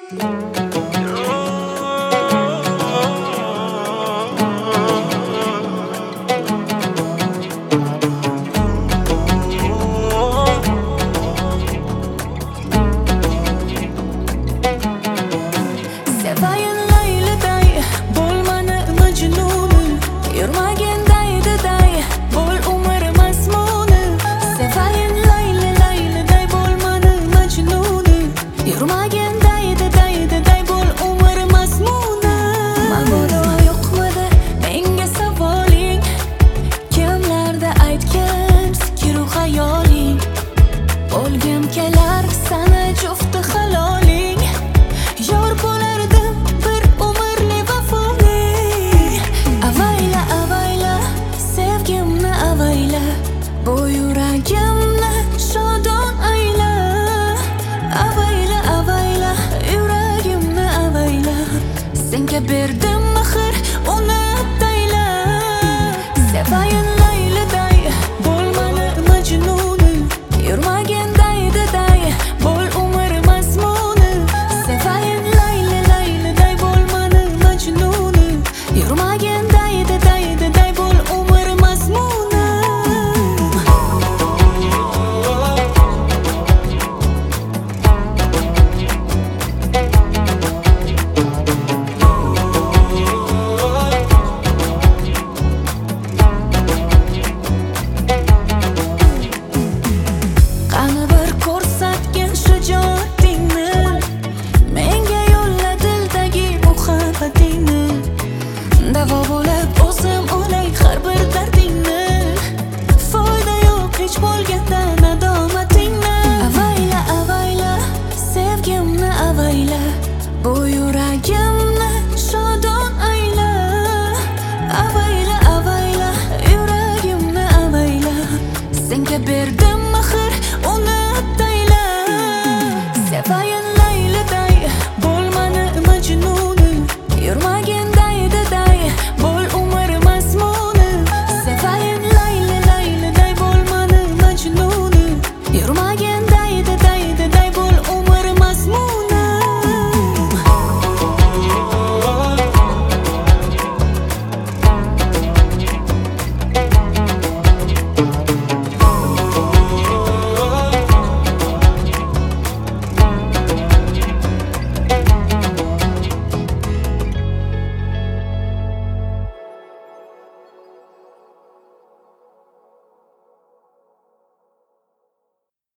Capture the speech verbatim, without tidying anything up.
O'lgim kelar sana jufti haloling, yor bo'lardim bir umrli vafoli. Avayla avayla sevgimni avayla, bu yuragimni shodon ayla. Avayla avayla yuragimni avayla, senga berdim mehr uni tayla. Sevayin layliday bo'lmani majnuni, yurmagin davo bo'lib o'zim o'lay har bir dardingni, foyda yo'q hech bo'lganda nadomatingni. Avayla avayla sevgimni avayla, bu yuragimni